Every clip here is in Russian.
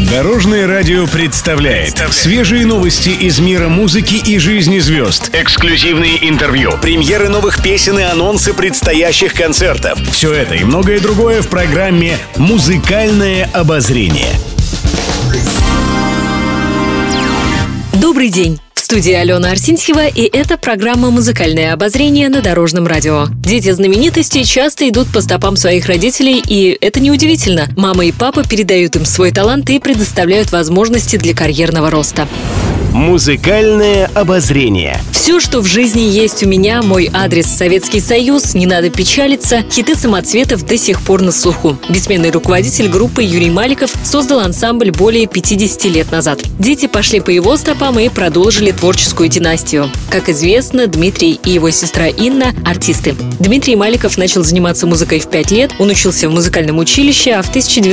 Дорожное радио представляет свежие новости из мира музыки и жизни звезд. Эксклюзивные интервью, премьеры новых песен и анонсы предстоящих концертов. Все это и многое другое в программе «Музыкальное обозрение». Добрый день! В студии Алена Арсентьева, и это программа «Музыкальное обозрение» на Дорожном радио. Дети знаменитостей часто идут по стопам своих родителей, и это неудивительно. Мама и папа передают им свой талант и предоставляют возможности для карьерного роста. Музыкальное обозрение. Все, что в жизни есть у меня, мой адрес Советский Союз, не надо печалиться, хиты самоцветов до сих пор на слуху. Бессменный руководитель группы Юрий Маликов создал ансамбль более 50 лет назад. Дети пошли по его стопам и продолжили творческую династию. Как известно, Дмитрий и его сестра Инна – артисты. Дмитрий Маликов начал заниматься музыкой в 5 лет, он учился в музыкальном училище, а в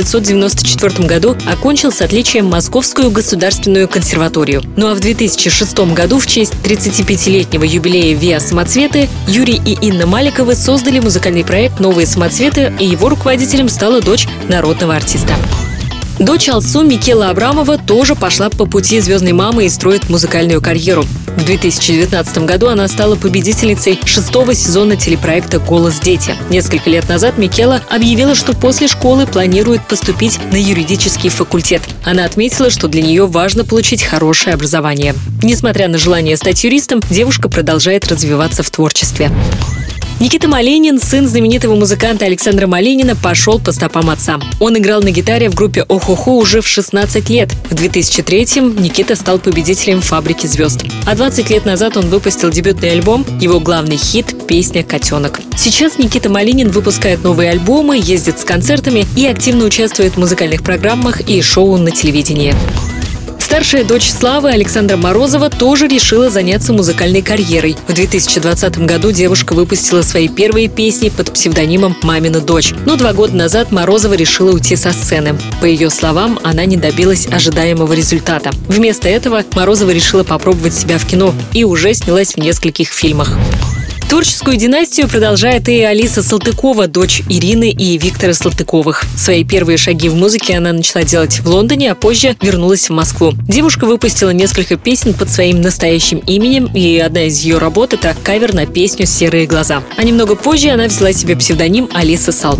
1994 году окончил с отличием Московскую государственную консерваторию. Ну а в 2006 году в честь 35-летнего юбилея ВИА «Самоцветы» Юрий и Инна Маликовы создали музыкальный проект «Новые самоцветы», и его руководителем стала дочь народного артиста. Дочь Алсу Микела Абрамова тоже пошла по пути звездной мамы и строит музыкальную карьеру. В 2019 году она стала победительницей 6-го сезона телепроекта «Голос дети». Несколько лет назад Микела объявила, что после школы планирует поступить на юридический факультет. Она отметила, что для нее важно получить хорошее образование. Несмотря на желание стать юристом, девушка продолжает развиваться в творчестве. Никита Малинин, сын знаменитого музыканта Александра Малинина, пошел по стопам отца. Он играл на гитаре в группе «Охохо» уже в 16 лет. В 2003-м Никита стал победителем «Фабрики звезд». А 20 лет назад он выпустил дебютный альбом, его главный хит – песня «Котенок». Сейчас Никита Малинин выпускает новые альбомы, ездит с концертами и активно участвует в музыкальных программах и шоу на телевидении. Старшая дочь Славы, Александра Морозова, тоже решила заняться музыкальной карьерой. В 2020 году девушка выпустила свои первые песни под псевдонимом «Мамина дочь». Но 2 года назад Морозова решила уйти со сцены. По ее словам, она не добилась ожидаемого результата. Вместо этого Морозова решила попробовать себя в кино и уже снялась в нескольких фильмах. Творческую династию продолжает и Алиса Салтыкова, дочь Ирины и Виктора Салтыковых. Свои первые шаги в музыке она начала делать в Лондоне, а позже вернулась в Москву. Девушка выпустила несколько песен под своим настоящим именем, и одна из ее работ – это кавер на песню «Серые глаза». А немного позже она взяла себе псевдоним Алиса Салт.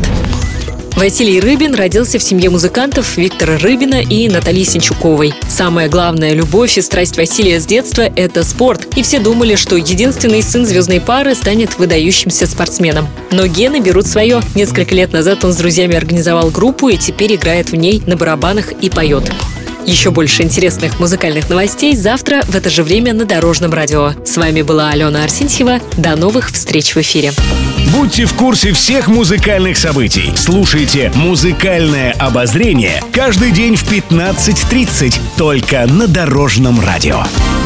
Василий Рыбин родился в семье музыкантов Виктора Рыбина и Натальи Синчуковой. Самая главная любовь и страсть Василия с детства – это спорт. И все думали, что единственный сын звездной пары станет выдающимся спортсменом. Но гены берут свое. Несколько лет назад он с друзьями организовал группу и теперь играет в ней на барабанах и поет. Еще больше интересных музыкальных новостей завтра в это же время на Дорожном радио. С вами была Алена Арсентьева. До новых встреч в эфире. Будьте в курсе всех музыкальных событий. Слушайте «Музыкальное обозрение» каждый день в 15:30 только на Дорожном радио.